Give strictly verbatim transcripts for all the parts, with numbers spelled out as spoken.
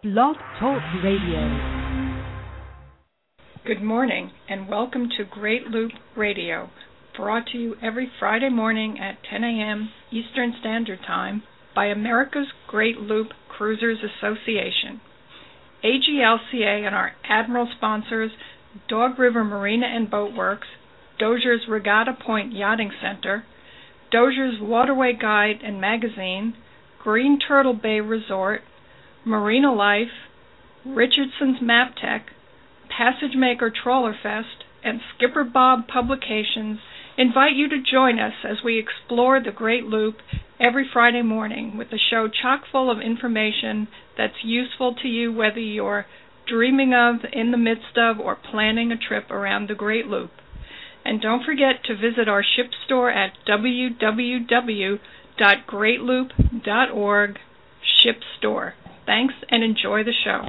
Blog Talk Radio. Good morning and welcome to Great Loop Radio, brought to you every Friday morning at ten a.m. Eastern Standard Time by America's Great Loop Cruisers Association. A G L C A and our Admiral sponsors, Dog River Marina and Boat Works, Dozier's Regatta Point Yachting Center, Dozier's Waterway Guide and Magazine, Green Turtle Bay Resort, Marina Life, Richardson's MapTech, Passage Maker Trawler Fest, and Skipper Bob Publications invite you to join us as we explore the Great Loop every Friday morning with a show chock full of information that's useful to you whether you're dreaming of, in the midst of, or planning a trip around the Great Loop. And don't forget to visit our ship store at w w w dot great loop dot org, ship store. Thanks and enjoy the show.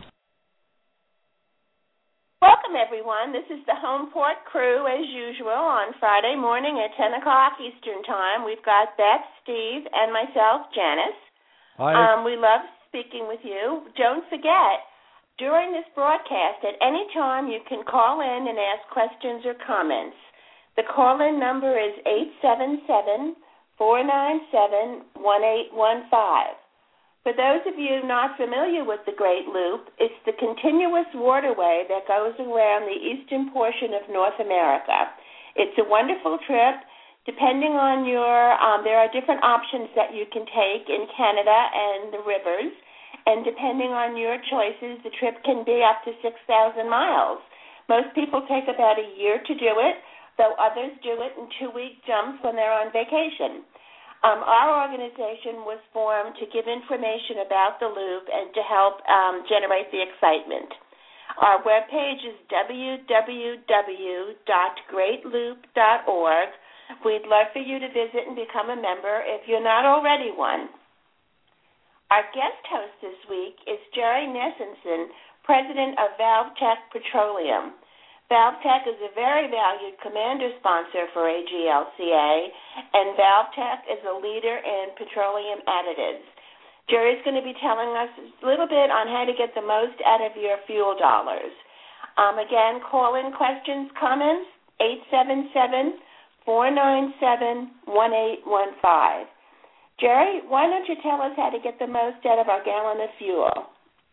Welcome, everyone. This is the Homeport crew, as usual, on Friday morning at ten o'clock Eastern Time. We've got Beth, Steve, and myself, Janice. Hi. Um, we love speaking with you. Don't forget, during this broadcast, at any time, you can call in and ask questions or comments. The call-in number is eight seven seven, four nine seven, one eight one five. For those of you not familiar with the Great Loop, it's the continuous waterway that goes around the eastern portion of North America. It's a wonderful trip. Depending on your, um, there are different options that you can take in Canada and the rivers, and depending on your choices, the trip can be up to six thousand miles. Most people take about a year to do it, though others do it in two-week jumps when they're on vacation. Um, our organization was formed to give information about the Loop and to help um, generate the excitement. Our webpage is w w w dot great loop dot org. We'd love for you to visit and become a member if you're not already one. Our guest host this week is Jerry Nessenson, president of ValveTech Petroleum. ValveTech is a very valued commander sponsor for A G L C A, and ValveTech is a leader in petroleum additives. Jerry's going to be telling us a little bit on how to get the most out of your fuel dollars. Um, again, call-in questions, comments, eight seven seven, four nine seven, one eight one five. Jerry, why don't you tell us how to get the most out of our gallon of fuel?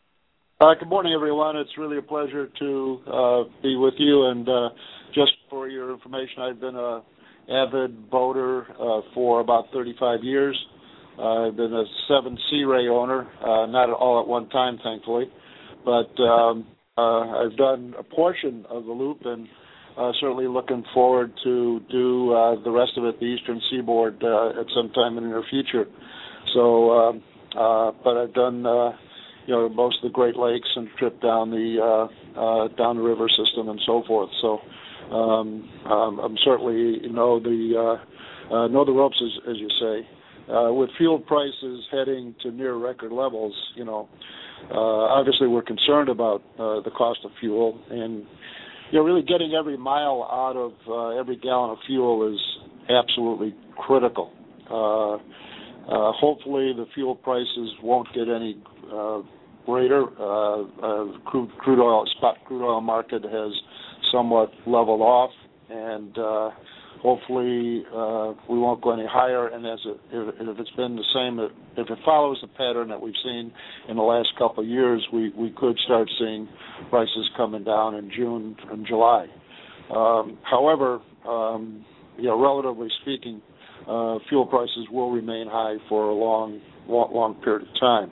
Uh, good morning, everyone. It's really a pleasure to uh, be with you. And uh, just for your information, I've been an avid boater uh, for about thirty-five years. Uh, I've been a seven Sea Ray owner, uh, not all at one time, thankfully. But um, uh, I've done a portion of the Loop and uh, certainly looking forward to do uh, the rest of it, the Eastern Seaboard, uh, at some time in the near future. So, um, uh, but I've done... Uh, you know, most of the Great Lakes and trip down the uh, uh, down the river system and so forth. So um, um, I'm certainly you know the uh, uh, know the ropes, as, as you say. Uh, with fuel prices heading to near record levels, you know, uh, obviously we're concerned about uh, the cost of fuel, and you know, really getting every mile out of uh, every gallon of fuel is absolutely critical. Uh, uh, hopefully, the fuel prices won't get any Uh, greater. Uh, uh, crude, crude oil, spot crude oil market has somewhat leveled off, and uh, hopefully uh, we won't go any higher. And as it, if, if it's been the same, if it follows the pattern that we've seen in the last couple of years, we, we could start seeing prices coming down in June and July. Um, however, um, you know, relatively speaking, uh, fuel prices will remain high for a long, long, long period of time.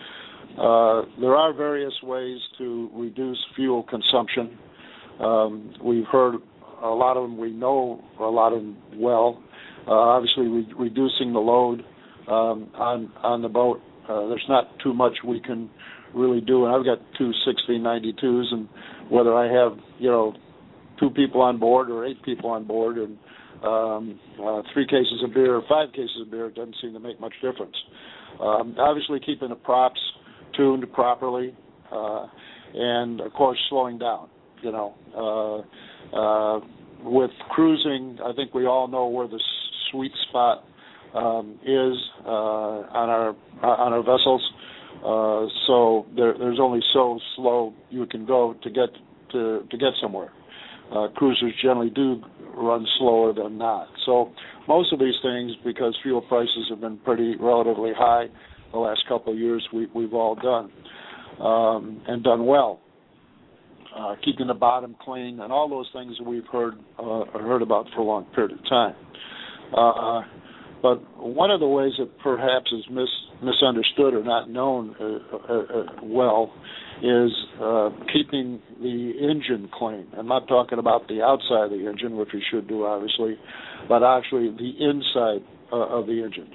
Uh, there are various ways to reduce fuel consumption. Um, we've heard a lot of them. We know a lot of them well. Uh, obviously, re- reducing the load um, on on the boat. Uh, there's not too much we can really do. And I've got two sixty ninety-twos, and whether I have you know two people on board or eight people on board, and um, uh, three cases of beer or five cases of beer, it doesn't seem to make much difference. Um, obviously, keeping the props tuned properly, uh, and of course slowing down. You know, uh, uh, with cruising, I think we all know where the sweet spot um, is uh, on our on our vessels. Uh, so there, there's only so slow you can go to get to, to get somewhere. Uh, cruisers generally do run slower than not. So most of these things, because fuel prices have been pretty relatively high the last couple of years, we, we've all done um, and done well. Uh, keeping the bottom clean and all those things that we've heard uh, heard about for a long period of time. Uh, but one of the ways that perhaps is mis- misunderstood or not known uh, uh, uh, well is uh, keeping the engine clean. I'm not talking about the outside of the engine, which we should do, obviously, but actually the inside uh, of the engine.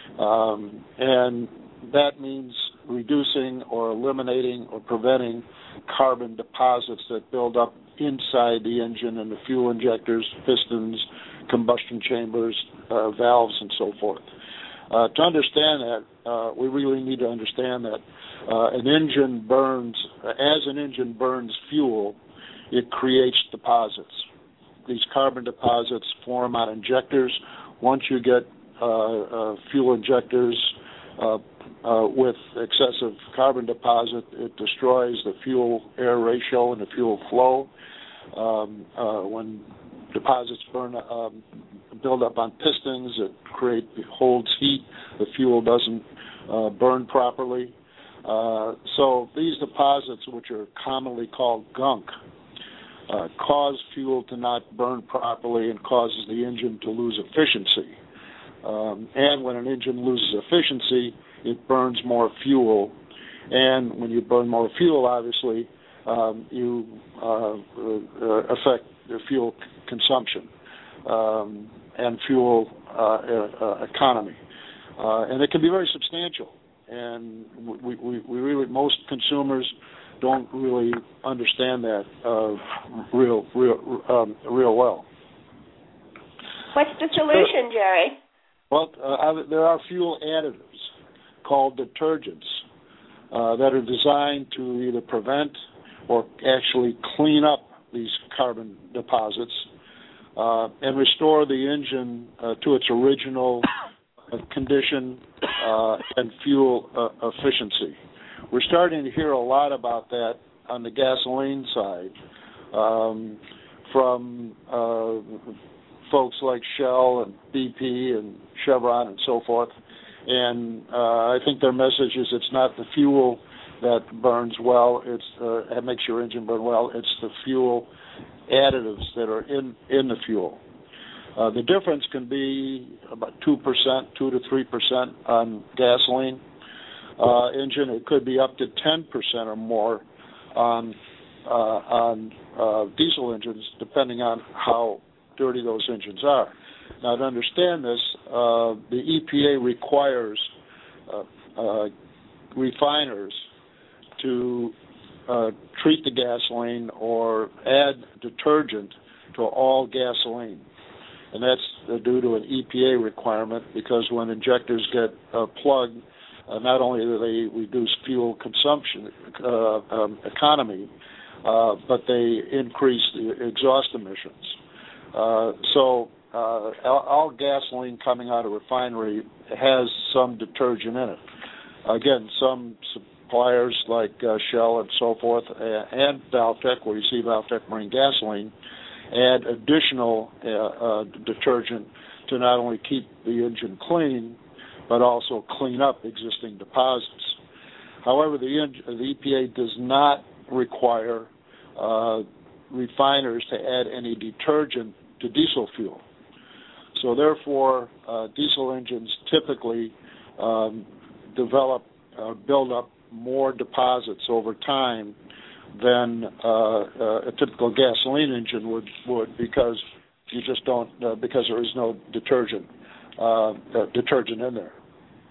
Um, and that means reducing or eliminating or preventing carbon deposits that build up inside the engine and the fuel injectors, pistons, combustion chambers, uh, valves, and so forth. Uh, to understand that, uh, we really need to understand that uh, an engine burns, as an engine burns fuel, it creates deposits. These carbon deposits form on injectors. Once you get uh, uh, fuel injectors uh, uh, with excessive carbon deposit, it destroys the fuel-air ratio and the fuel flow. Um, uh, when deposits burn, um, build up on pistons, it create holds heat. The fuel doesn't uh, burn properly. Uh, so these deposits, which are commonly called gunk, uh, cause fuel to not burn properly and causes the engine to lose efficiency. Um, and when an engine loses efficiency, it burns more fuel. And when you burn more fuel, obviously, um, you uh, uh, affect the fuel c- consumption um, and fuel uh, uh, economy. Uh, and it can be very substantial. And we, we, we really, most consumers don't really understand that uh, real, real, um, real well. What's the solution, Jerry? Well, uh, there are fuel additives called detergents uh, that are designed to either prevent or actually clean up these carbon deposits uh, and restore the engine uh, to its original uh, condition uh, and fuel uh, efficiency. We're starting to hear a lot about that on the gasoline side um, from uh, folks like Shell and B P and Chevron and so forth. And uh, I think their message is it's not the fuel that burns well, it's uh, that makes your engine burn well, it's the fuel additives that are in, in the fuel. Uh, the difference can be about two percent, two to three percent on gasoline uh, engine. It could be up to ten percent or more on, uh, on uh, diesel engines, depending on how dirty those engines are. Now, to understand this, uh, the E P A requires uh, uh, refiners to uh, treat the gasoline or add detergent to all gasoline. And that's due to an E P A requirement, because when injectors get uh, plugged, uh, not only do they reduce fuel consumption uh, um, economy, uh, but they increase the exhaust emissions. Uh, so uh, all, all gasoline coming out of refinery has some detergent in it. Again, some suppliers like uh, Shell and so forth, uh, and Valtech, where you see Valtech Marine Gasoline, add additional uh, uh, detergent to not only keep the engine clean, but also clean up existing deposits. However, the, the E P A does not require uh, refiners to add any detergent to diesel fuel. So therefore, uh, diesel engines typically um, develop, uh, build up more deposits over time than uh, uh, a typical gasoline engine would, would because you just don't, uh, because there is no detergent, uh, uh, detergent in there.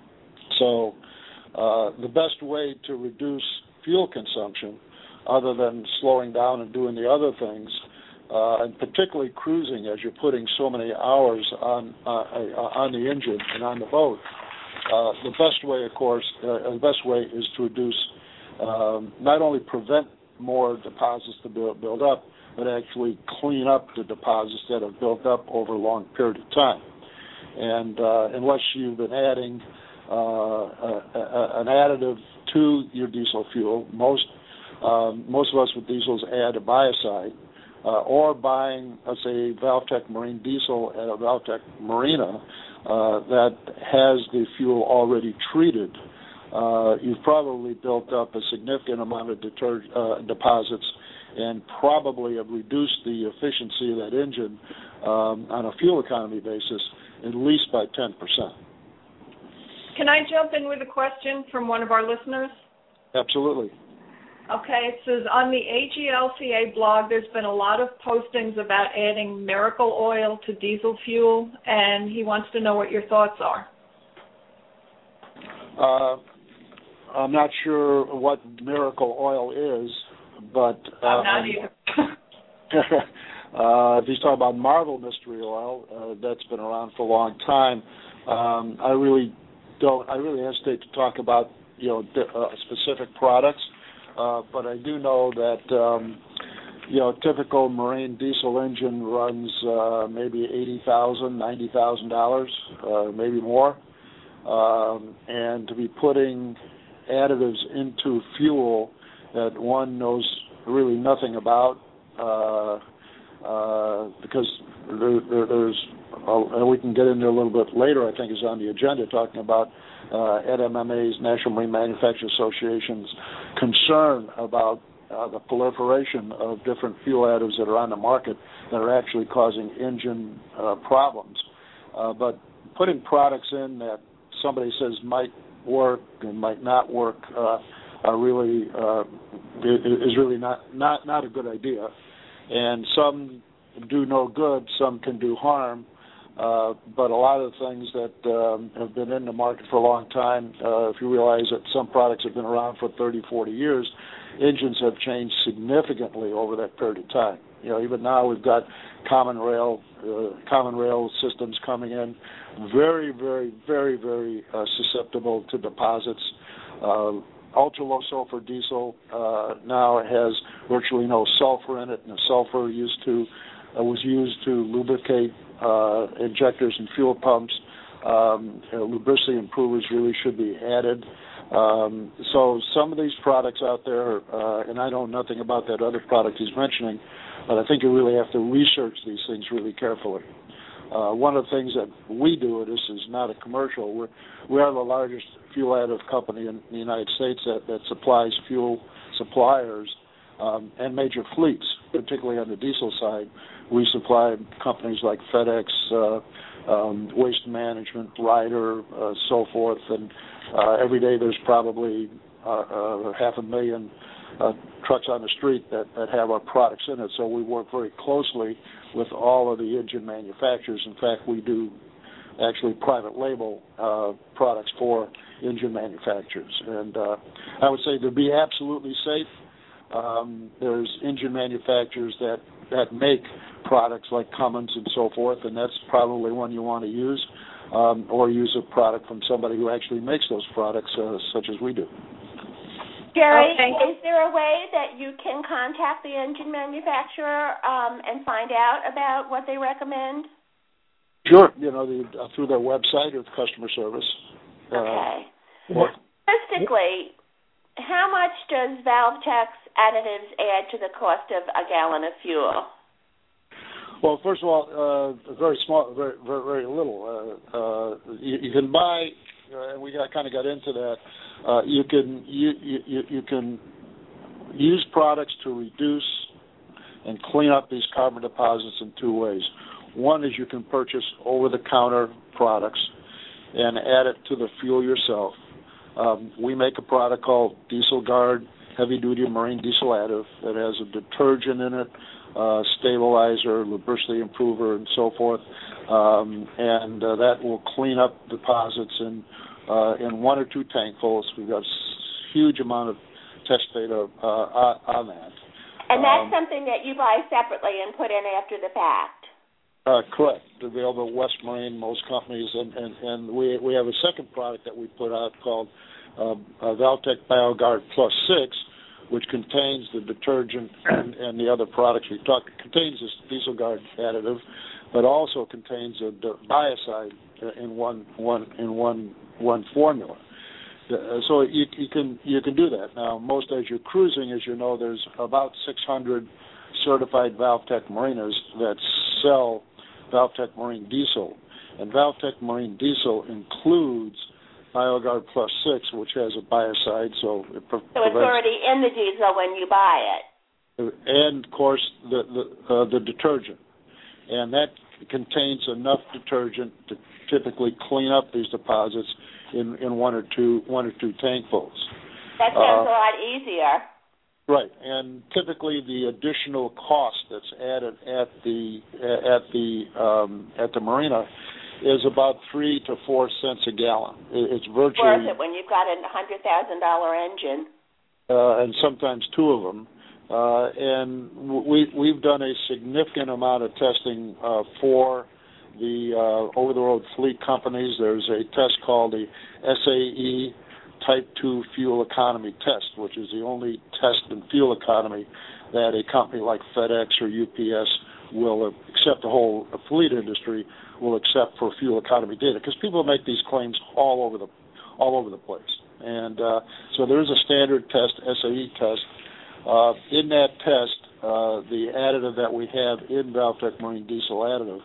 So uh, the best way to reduce fuel consumption, other than slowing down and doing the other things, uh, and particularly cruising, as you're putting so many hours on uh, uh, on the engine and on the boat, uh, the best way, of course, uh, the best way is to reduce, um, not only prevent more deposits to build, build up, but actually clean up the deposits that have built up over a long period of time. And uh, unless you've been adding uh, a, a, an additive to your diesel fuel. Most um, most of us with diesels add a biocide, uh, or buying, let's say, Valtech Marine Diesel at a Valtech Marina uh, that has the fuel already treated. Uh, you've probably built up a significant amount of deter- uh, deposits and probably have reduced the efficiency of that engine um, on a fuel economy basis at least by ten percent. Can I jump in with a question from one of our listeners? Absolutely. Okay, it says on the A G L C A blog there's been a lot of postings about adding Miracle Oil to diesel fuel, and he wants to know what your thoughts are. Uh, I'm not sure what Miracle Oil is, but... Uh, I'm not either. uh, if he's talking about Marvel Mystery Oil, uh, that's been around for a long time. Um, I really don't, I really hesitate to talk about, you know, uh, specific products, uh, but I do know that, um, you know, a typical marine diesel engine runs uh, maybe eighty thousand dollars, ninety thousand dollars, uh, maybe more. Um, and to be putting additives into fuel that one knows really nothing about, uh, uh, because there, there, there's, uh, we can get into a little bit later, I think is on the agenda, talking about uh, N M M A's, National Marine Manufacturers Association's concern about uh, the proliferation of different fuel additives that are on the market that are actually causing engine uh, problems. Uh, but putting products in that somebody says might work and might not work uh, are really uh, is really not, not, not a good idea. And some do no good, some can do harm. Uh, but a lot of the things that um, have been in the market for a long time, uh, if you realize that some products have been around for thirty, forty years, engines have changed significantly over that period of time. You know, even now we've got common rail, uh, common rail systems coming in, very, very, very, very uh, susceptible to deposits. Uh, ultra low sulfur diesel uh, now has virtually no sulfur in it, and the sulfur used to uh, was used to lubricate uh, injectors and fuel pumps. Um, uh, lubricity improvers really should be added. Um, so some of these products out there, uh, and I know nothing about that other product he's mentioning, but I think you really have to research these things really carefully. Uh, one of the things that we do, this is not a commercial, we're, we are the largest fuel additive company in the United States that, that supplies fuel suppliers um, and major fleets, particularly on the diesel side. We supply companies like FedEx, uh, um, Waste Management, Ryder, uh, so forth, and uh, every day there's probably uh, uh, half a million uh, trucks on the street that, that have our products in it. So we work very closely with all of the engine manufacturers. In fact, we do actually private label uh, products for engine manufacturers. And uh, I would say to be absolutely safe, um, there's engine manufacturers that, that make products like Cummins and so forth, and that's probably one you want to use, um, or use a product from somebody who actually makes those products, uh, such as we do. Jerry, okay. Is there a way that you can contact the engine manufacturer um, and find out about what they recommend? Sure. You know, the, uh, through their website or customer service. Okay. Uh, or, Realistically, how much does Valtech's additives add to the cost of a gallon of fuel? Well, first of all, uh, very small, very, very, very little. Uh, uh, you, you can buy, uh, and we got, kind of got into that. Uh, you can you, you you can use products to reduce and clean up these carbon deposits in two ways. One is you can purchase over-the-counter products and add it to the fuel yourself. Um, we make a product called Diesel Guard Heavy-Duty Marine Diesel Additive that has a detergent in it, uh, stabilizer, lubricity improver, and so forth, um, and uh, that will clean up deposits in uh, in one or two tankfuls. We've got a huge amount of test data uh, on that. And that's um, something that you buy separately and put in after the fact? Uh, correct. Available at West Marine, most companies, and, and, and we we have a second product that we put out called uh, uh, Valtech BioGuard Plus Six, which contains the detergent and, and the other products we talked. It contains this Diesel Guard additive, but also contains a biocide in one one in one one formula. Uh, so you, you can you can do that. Now, most as you're cruising, as you know, there's about six hundred certified Valvetech marinas that sell Valvetech Marine Diesel, and Valvetech Marine Diesel includes BioGuard Plus Six, which has a biocide, so it pre- so it's already in the diesel when you buy it. And of course the the, uh, the detergent, and that contains enough detergent to typically clean up these deposits in, in one or two one or two tankfuls. That sounds uh, a lot easier. Right, and typically the additional cost that's added at the at the um, at the marina is about three to four cents a gallon. It's virtually worth it when you've got a hundred thousand dollar engine, uh, and sometimes two of them. Uh, and we we've done a significant amount of testing uh, for the uh, over-the-road fleet companies. There's a test called the S A E Type two Fuel Economy Test, which is the only test in fuel economy that a company like FedEx or U P S will accept, the whole fleet industry will accept for fuel economy data, because people make these claims all over the all over the place. And uh, so there is a standard test, S A E test. Uh, in that test, uh, the additive that we have in Valvetech Marine Diesel additive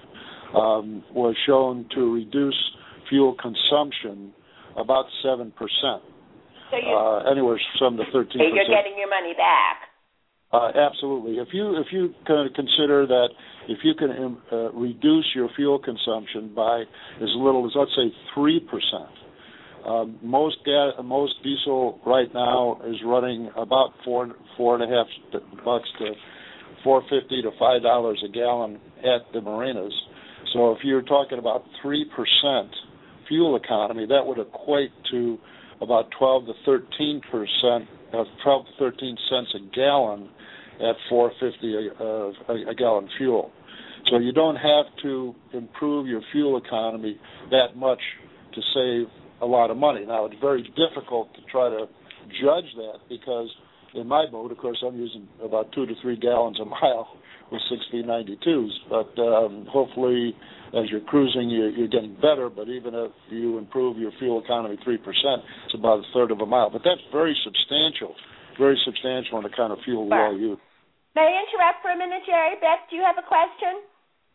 um, was shown to reduce fuel consumption about seven percent. So you, uh, anywhere from the thirteen percent. So you're getting your money back. Uh, absolutely. If you if you kind of consider that if you can uh, reduce your fuel consumption by as little as, let's say, three percent, um, most gas, most diesel right now is running about four four and a half bucks to four fifty to five dollars a gallon at the marinas. So if you're talking about three percent fuel economy, that would equate to about twelve to thirteen percent, uh, twelve to thirteen cents a gallon at four fifty a, uh, a, a gallon fuel. So you don't have to improve your fuel economy that much to save a lot of money. Now, it's very difficult to try to judge that, because in my boat, of course, I'm using about two to three gallons a mile with sixteen ninety-twos. But um, hopefully, as you're cruising, you're, you're getting better. But even if you improve your fuel economy three percent, it's about a third of a mile. But that's very substantial, very substantial in the kind of fuel we all use. May I interrupt for a minute, Jerry? Beth, do you have a question?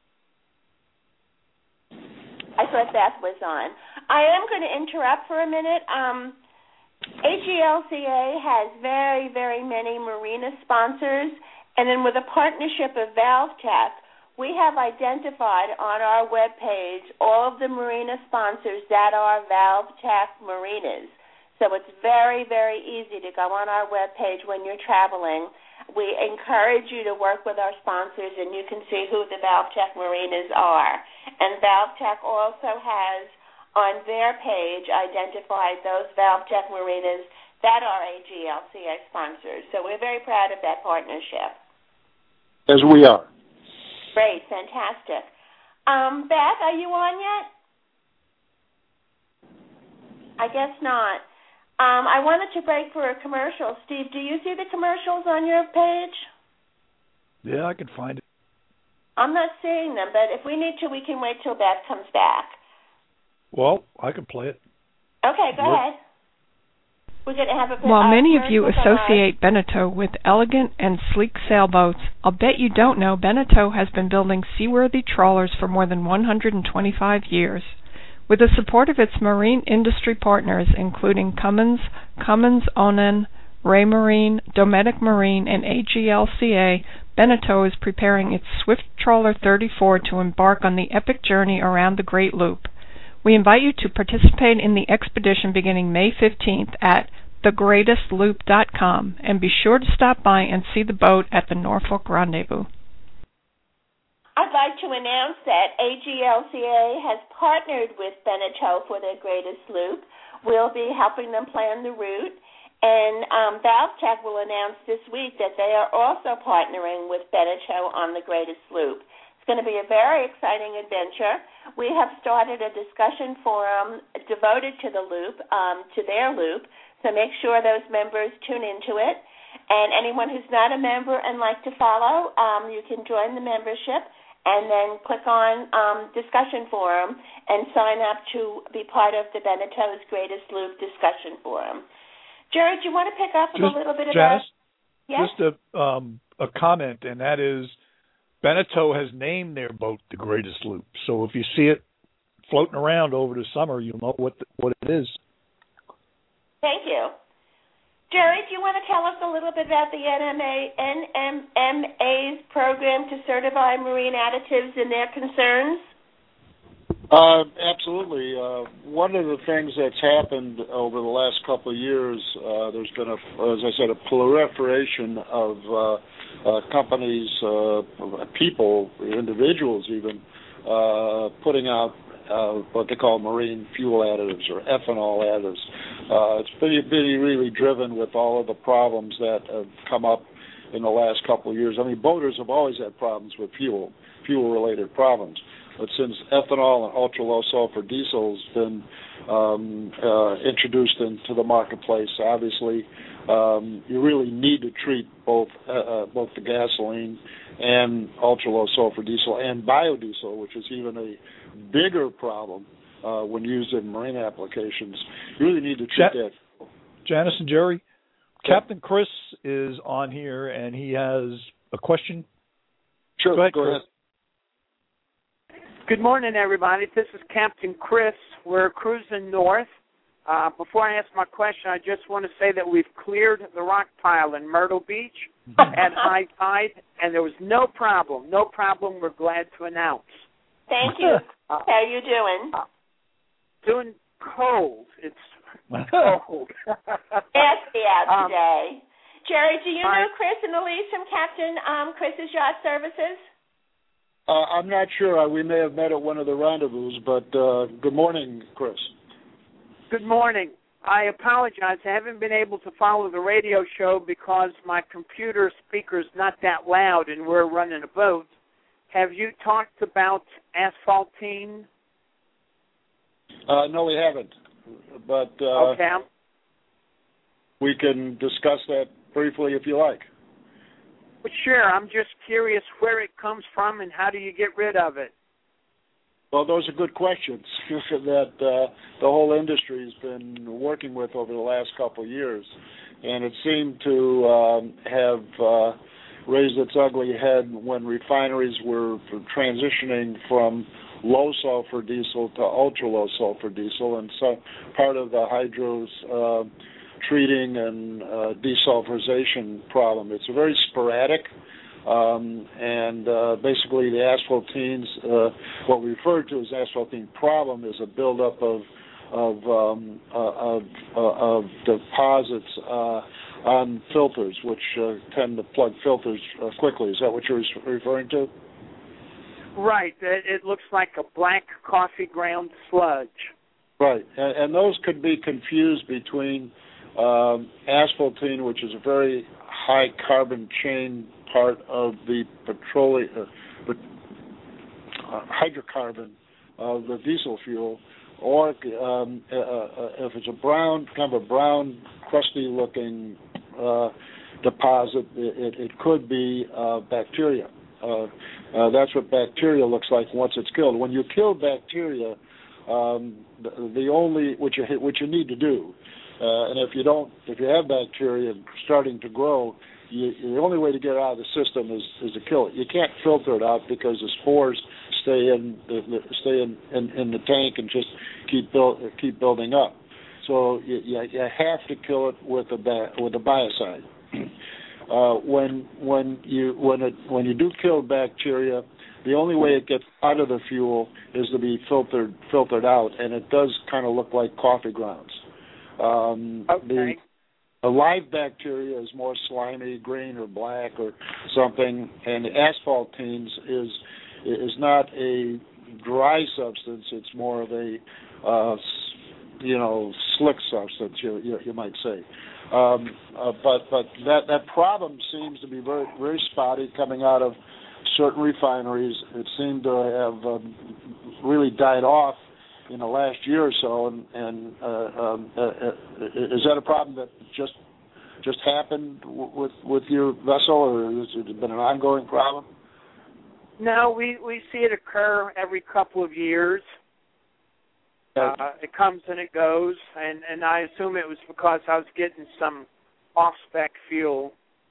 I thought Beth was on. I am going to interrupt for a minute. Um, A G L C A has very, very many marina sponsors, and then with a partnership of Valvetech, we have identified on our webpage all of the marina sponsors that are Valvetech marinas. So it's very, very easy to go on our webpage when you're traveling. We encourage you to work with our sponsors, and you can see who the Valvetech marinas are. And Valvetech also has on their page identified those Valvetech marinas that are A G L C A sponsors. So we're very proud of that partnership. As we are. Great, fantastic. Um, Beth, are you on yet? I guess not. Um, I wanted to break for a commercial. Steve, do you see the commercials on your page? Yeah, I can find it. I'm not seeing them, but if we need to, we can wait till Beth comes back. Well, I can play it. Okay, go What? ahead. We're going to have a While uh, many of you commercial associate Beneteau with elegant and sleek sailboats, I'll bet you don't know Beneteau has been building seaworthy trawlers for more than one hundred twenty-five years. With the support of its marine industry partners, including Cummins, Cummins Onan, Raymarine, Dometic Marine, and A G L C A, Beneteau is preparing its Swift Trawler thirty-four to embark on the epic journey around the Great Loop. We invite you to participate in the expedition beginning May fifteenth at the greatest loop dot com, and be sure to stop by and see the boat at the Norfolk Rendezvous. I'd like to announce that A G L C A has partnered with Beneteau for their Greatest Loop. We'll be helping them plan the route, and um, Valvetech will announce this week that they are also partnering with Beneteau on the Greatest Loop. It's going to be a very exciting adventure. We have started a discussion forum devoted to the loop, um, to their loop, so make sure those members tune into it. And anyone who's not a member and like to follow, um, you can join the membership and then click on um, discussion forum and sign up to be part of the Benetou's Greatest Loop discussion forum. Jerry, do you want to pick up just, a little bit Janice, about? Yes? Just a um, a comment, and that is Benetou has named their boat the Greatest Loop. So if you see it floating around over the summer, you'll know what the, what it is. Thank you. Jerry, do you want to tell us a little bit about the N M A, N M M A's program to certify marine additives and their concerns? Uh, absolutely. Uh, one of the things that's happened over the last couple of years, uh, there's been, a, as I said, a proliferation of uh, uh, companies, uh, people, individuals even, uh, putting out uh, what they call marine fuel additives or ethanol additives. Uh, it's been, been really driven with all of the problems that have come up in the last couple of years. I mean, boaters have always had problems with fuel, fuel-related problems. But since ethanol and ultra-low sulfur diesel has been um, uh, introduced into the marketplace, obviously um, you really need to treat both uh, uh, both the gasoline and ultra-low sulfur diesel and biodiesel, which is even a bigger problem uh, when used in marine applications. You really need to treat Ja- that. Janice and Jerry, Captain Chris is on here, and he has a question. Sure, go ahead. Go Chris. ahead. Good morning, everybody. This is Captain Chris. We're cruising north. Uh, before I ask my question, I just want to say that we've cleared the rock pile in Myrtle Beach at high tide, and there was no problem. No problem, we're glad to announce. Thank you. How are you doing? Uh, doing cold. It's cold. Nasty out um, today. Jerry, do you I, know Chris and Elise from Captain um, Chris's Yacht Services? Uh, I'm not sure. Uh, we may have met at one of the rendezvous, but uh, good morning, Chris. Good morning. I apologize. I haven't been able to follow the radio show because my computer speaker's not that loud and we're running a boat. Have you talked about asphaltene? Uh, no, we haven't. But uh, okay. we can discuss that briefly if you like. Well, sure. I'm just curious where it comes from and how do you get rid of it? Well, those are good questions that uh, the whole industry has been working with over the last couple of years. And it seemed to um, have uh, raised its ugly head when refineries were transitioning from low-sulfur diesel to ultra-low-sulfur diesel. And so part of the hydros uh, treating and uh, desulfurization problem. It's a very sporadic, um, and uh, basically the asphaltenes, uh, what we refer to as asphaltene problem, is a buildup of of um, uh, of, uh, of deposits uh, on filters, which uh, tend to plug filters uh, quickly. Is that what you're referring to? Right. It, it looks like a black coffee ground sludge. Right, and, and those could be confused between Um, asphaltene, which is a very high carbon chain part of the petroleum, uh, uh, hydrocarbon of the diesel fuel, or um, uh, uh, if it's a brown, kind of a brown, crusty-looking uh, deposit, it, it could be uh, bacteria. Uh, uh, that's what bacteria looks like once it's killed. When you kill bacteria, um, the, the only what you what you need to do. Uh, and if you don't, if you have bacteria starting to grow, you, the only way to get it out of the system is, is to kill it. You can't filter it out because the spores stay in the, the, stay in, in, in the tank and just keep build, keep building up. So you, you, you have to kill it with a with a biocide. Uh, when when you when it when you do kill bacteria, the only way it gets out of the fuel is to be filtered filtered out, and it does kind of look like coffee grounds. Um, okay. The, the live bacteria is more slimy, green or black or something, and the asphaltenes is is not a dry substance. It's more of a uh, you know slick substance, you you, you might say. Um, uh, but but that that problem seems to be very very spotty coming out of certain refineries. It seemed to have um, really died off in the last year or so, and, and uh, um, uh, uh, is that a problem that just just happened w- with with your vessel, or has it been an ongoing problem? No, we, we see it occur every couple of years. Uh, it comes and it goes, and, and I assume it was because I was getting some off-spec fuel.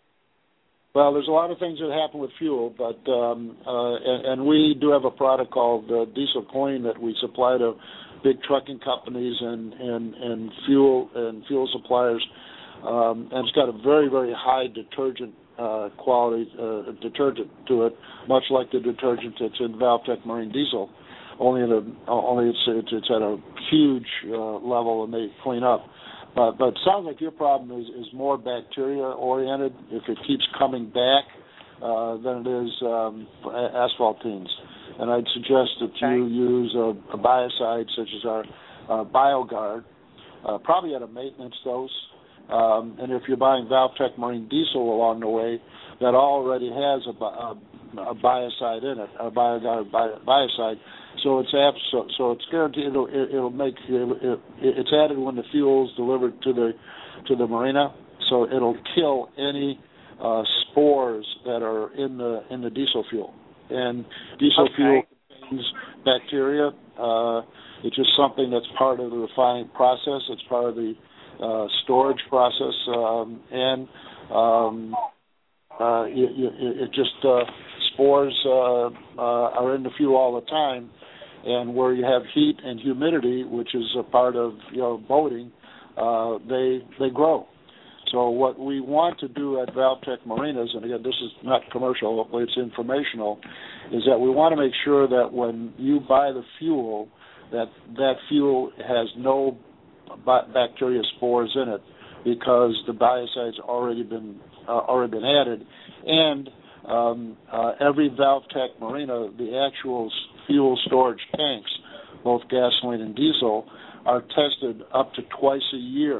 Well, there's a lot of things that happen with fuel, but um, uh, and, and we do have a product called uh, Diesel Clean that we supply to big trucking companies and, and, and fuel and fuel suppliers, um, and it's got a very, very high detergent uh, quality uh, detergent to it, much like the detergent that's in Valtech Marine Diesel. Only at a, only it's, it's it's at a huge uh, level, and they clean up. But but it sounds like your problem is, is more bacteria oriented. If it keeps coming back, uh, than it is um, asphaltenes. And I'd suggest that okay. you use a, a biocide such as our uh, BioGuard, uh, probably at a maintenance dose. Um, and if you're buying Valtech Marine Diesel along the way, that already has a, a, a biocide in it, a BioGuard biocide. So it's abs- so, so it's guaranteed it'll, it'll make it, it, it's added when the fuel's delivered to the to the marina. So it'll kill any uh, spores that are in the in the diesel fuel. And diesel okay. fuel contains bacteria. Uh, it's just something that's part of the refining process. It's part of the uh, storage process, um, and um, uh, you, you, it just uh, spores uh, uh, are in the fuel all the time. And where you have heat and humidity, which is a part of you know boating, uh, they they grow. So what we want to do at Valtech Marinas, and again, this is not commercial, it's informational, is that we want to make sure that when you buy the fuel, that that fuel has no bacteria spores in it, because the biocide's already been uh, already been added, and um, uh, every Valtech Marina, the actual fuel storage tanks, both gasoline and diesel, are tested up to twice a year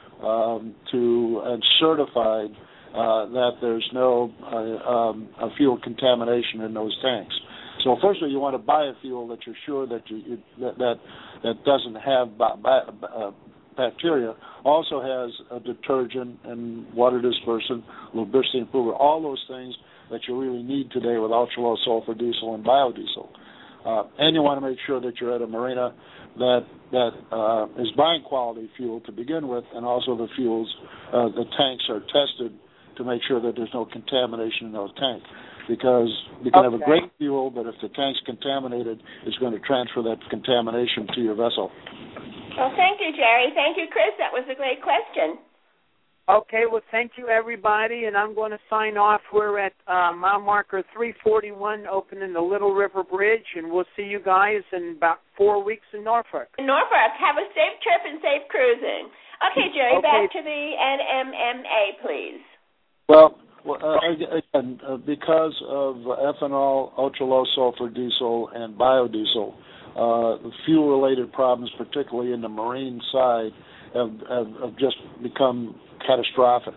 um, to and certified uh, that there's no uh, um, a fuel contamination in those tanks. So firstly, you want to buy a fuel that you're sure that you, you that, that that doesn't have ba- ba- uh, bacteria. Also has a detergent and water dispersant, lubricity improver, all those things that you really need today with ultra low sulfur diesel and biodiesel. Uh, and you want to make sure that you're at a marina that that uh, is buying quality fuel to begin with, and also the fuels, uh, the tanks are tested to make sure that there's no contamination in those tanks. Because you can okay. have a great fuel, but if the tank's contaminated, it's going to transfer that contamination to your vessel. Well, thank you, Jerry. Thank you, Chris. That was a great question. Okay, well, thank you, everybody, and I'm going to sign off. We're at uh, mile marker three forty-one, opening the Little River Bridge, and we'll see you guys in about four weeks in Norfolk. In Norfolk. Have a safe trip and safe cruising. Okay, Jerry, okay. back to the N M M A, please. Well, well uh, again, uh, because of ethanol, ultra-low sulfur diesel, and biodiesel, uh, the fuel-related problems, particularly in the marine side, have, have, have just become catastrophic.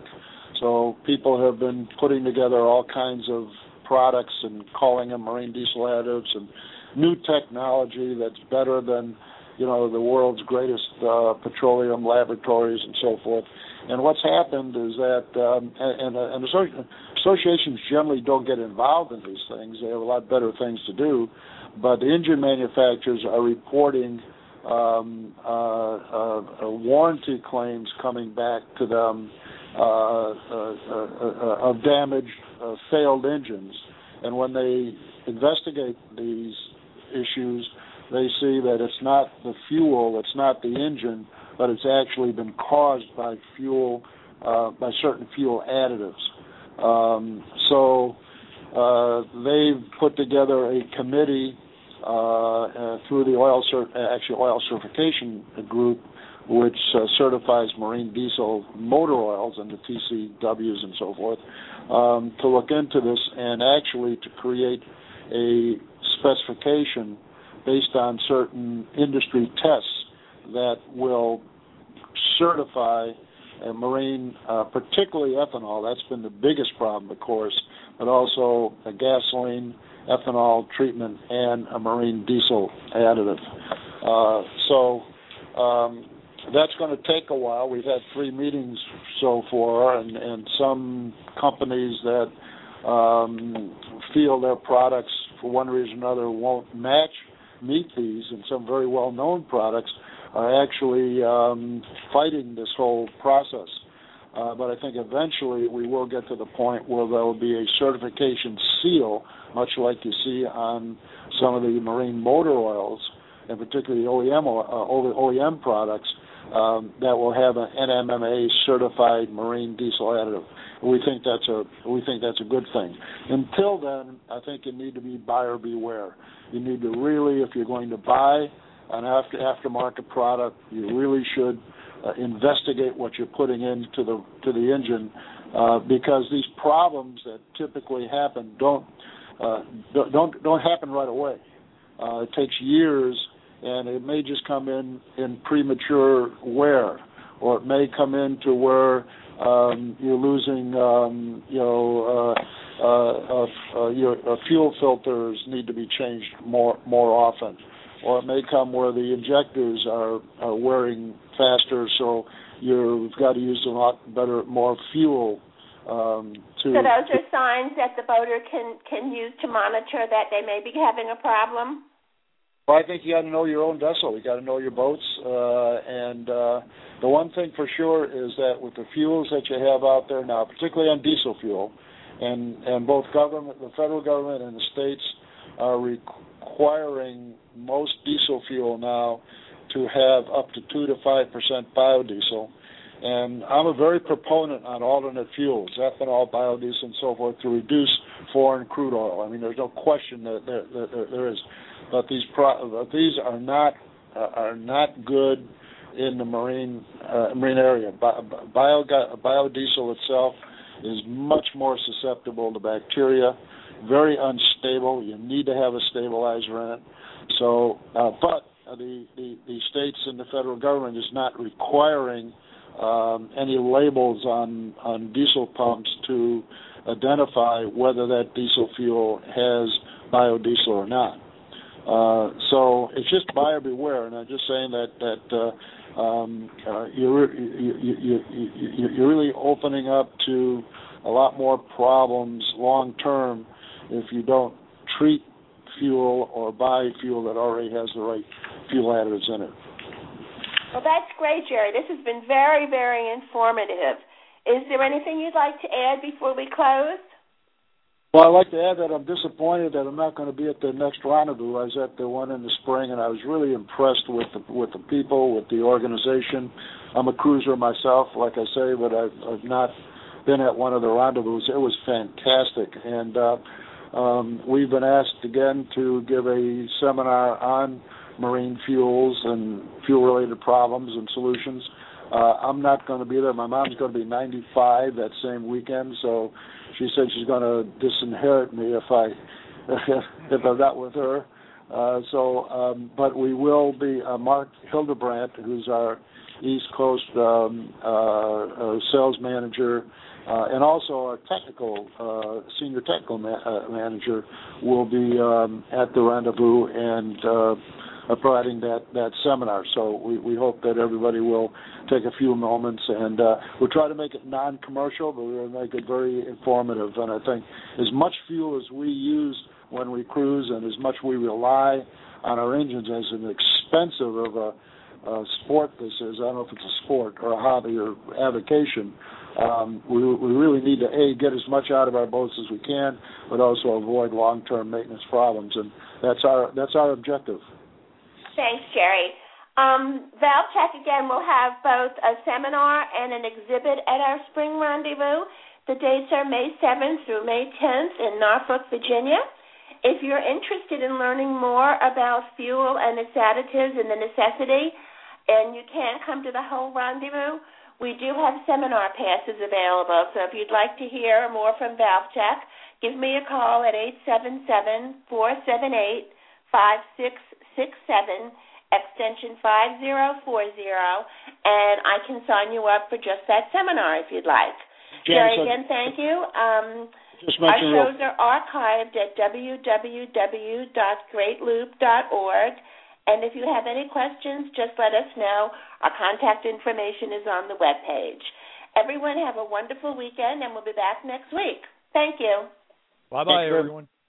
So people have been putting together all kinds of products and calling them marine diesel additives and new technology that's better than, you know, the world's greatest uh, petroleum laboratories and so forth. And what's happened is that, um, and, and, and associations generally don't get involved in these things. They have a lot better things to do. But the engine manufacturers are reporting Um, uh, uh, warranty claims coming back to them uh, uh, uh, uh, of damaged, uh, failed engines. And when they investigate these issues, they see that it's not the fuel, it's not the engine, but it's actually been caused by fuel, uh, by certain fuel additives. Um, so uh, they've put together a committee Uh, uh, through the oil cert- actually oil certification group, which uh, certifies marine diesel motor oils and the T C Ws and so forth, um, to look into this and actually to create a specification based on certain industry tests that will certify a marine, uh, particularly ethanol. That's been the biggest problem, of course, but also a gasoline, ethanol treatment, and a marine diesel additive. Uh, so um, that's going to take a while. We've had three meetings so far, and, and some companies that um, feel their products for one reason or another, won't match, meet these, and some very well-known products are actually um, fighting this whole process. Uh, but I think eventually we will get to the point where there will be a certification seal, much like you see on some of the marine motor oils, and particularly O E M, uh, O E M products, um, that will have an N M M A certified marine diesel additive. We think that's a we think that's a good thing. Until then, I think you need to be buyer beware. You need to really, if you're going to buy an after aftermarket product, you really should Uh, investigate what you're putting into the to the engine, uh, because these problems that typically happen don't uh, don't don't happen right away. Uh, it takes years, and it may just come in in premature wear, or it may come into where um, you're losing, um, you know, uh, uh, uh, uh, your uh, fuel filters need to be changed more more often. Or it may come where the injectors are, are wearing faster, so you've got to use a lot better, more fuel. Um, to, so those are signs that the boater can, can use to monitor that they may be having a problem? Well, I think you got to know your own vessel. You got to know your boats. Uh, and uh, the one thing for sure is that with the fuels that you have out there now, particularly on diesel fuel, and, and both government, the federal government and the states are requiring most diesel fuel now to have up to two to five percent biodiesel, and I'm a very proponent on alternate fuels, ethanol, biodiesel, and so forth, to reduce foreign crude oil. I mean, there's no question that there, that there is, but these pro- but these are not uh, are not good in the marine uh, marine area. Bio, biodiesel itself is much more susceptible to bacteria, very unstable. You need to have a stabilizer in it. So, uh, but the, the, the states and the federal government is not requiring um, any labels on, on diesel pumps to identify whether that diesel fuel has biodiesel or not. Uh, so it's just buyer beware, and I'm just saying that that uh, um, uh, you're you, you, you, you, you're really opening up to a lot more problems long term if you don't treat fuel or buy fuel that already has the right fuel additives in it. Well, that's great, Jerry. This has been very, very informative. Is there anything you'd like to add before we close? Well, I'd like to add that I'm disappointed that I'm not going to be at the next rendezvous. I was at the one in the spring, and I was really impressed with the with the people, with the organization. I'm a cruiser myself, like I say, but I've, I've not been at one of the rendezvous. It was fantastic, and uh, um, we've been asked again to give a seminar on marine fuels and fuel-related problems and solutions. Uh, I'm not going to be there. My mom's going to be ninety-five that same weekend, so she said she's going to disinherit me if I if I'm not with her. Uh, so, um, but we will be. Uh, Mark Hildebrandt, who's our East Coast um, uh, uh, sales manager, uh, and also our technical uh, senior technical ma- uh, manager, will be um, at the rendezvous and uh, uh, providing that, that seminar. So we, we hope that everybody will take a few moments, and uh, we'll try to make it non-commercial, but we'll make it very informative. And I think as much fuel as we use when we cruise and as much we rely on our engines, as an expensive of a, a sport this is, I don't know if it's a sport or a hobby or avocation, um, we, we really need to, A, get as much out of our boats as we can, but also avoid long-term maintenance problems. And that's our that's our objective. Thanks, Jerry. Um, Valtech, again, will have both a seminar and an exhibit at our spring rendezvous. The dates are May seventh through May tenth in Norfolk, Virginia. If you're interested in learning more about fuel and its additives and the necessity, and you can't come to the whole rendezvous, we do have seminar passes available. So if you'd like to hear more from Valtech, give me a call at eight seven seven, four seven eight, five six six seven, extension five zero four zero, and I can sign you up for just that seminar if you'd like. James, Jerry, again, thank you. Um, our shows are archived at w w w dot great loop dot org, and if you have any questions, just let us know. Our contact information is on the webpage. Everyone have a wonderful weekend, and we'll be back next week. Thank you. Bye-bye, everyone.